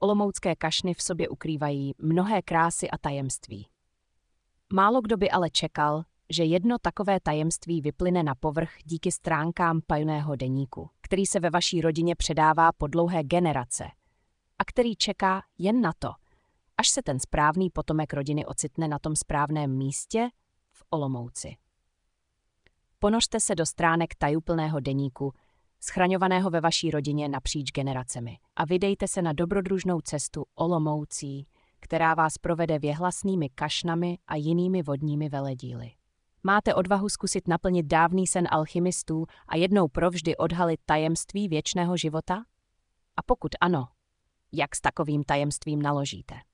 Olomoucké kašny v sobě ukrývají mnohé krásy a tajemství. Málo kdo by ale čekal, že jedno takové tajemství vyplyne na povrch díky stránkám tajného deníku, který se ve vaší rodině předává po dlouhé generace a který čeká jen na to, až se ten správný potomek rodiny ocitne na tom správném místě v Olomouci. Ponořte se do stránek tajuplného deníku, schraňovaného ve vaší rodině napříč generacemi, a vydejte se na dobrodružnou cestu Olomoucí, která vás provede věhlasnými kašnami a jinými vodními veledíly. Máte odvahu zkusit naplnit dávný sen alchymistů a jednou provždy odhalit tajemství věčného života? A pokud ano, jak s takovým tajemstvím naložíte?